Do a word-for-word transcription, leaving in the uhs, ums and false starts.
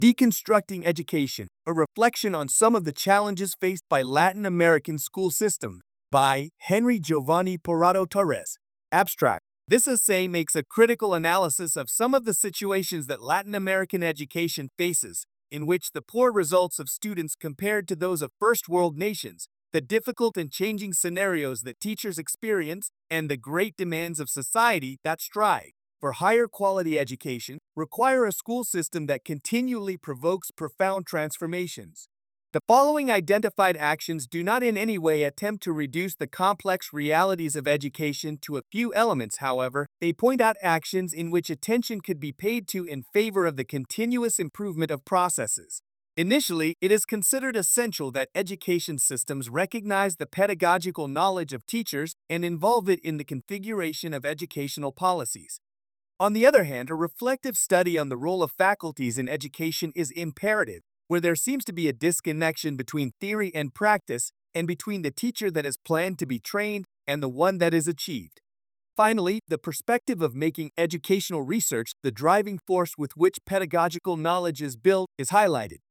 Deconstructing Education, a reflection on some of the challenges faced by Latin American school system, by Henry Giovanni Parado Torres. Abstract. This essay makes a critical analysis of some of the situations that Latin American education faces, in which the poor results of students compared to those of first world nations, the difficult and changing scenarios that teachers experience, and the great demands of society that strive for higher quality education require a school system that continually provokes profound transformations. The following identified actions do not in any way attempt to reduce the complex realities of education to a few elements, however, they point out actions in which attention could be paid to in favor of the continuous improvement of processes. Initially, it is considered essential that education systems recognize the pedagogical knowledge of teachers and involve it in the configuration of educational policies. On the other hand, a reflective study on the role of faculties in education is imperative, where there seems to be a disconnection between theory and practice, and between the teacher that is planned to be trained and the one that is achieved. Finally, the perspective of making educational research the driving force with which pedagogical knowledge is built is highlighted.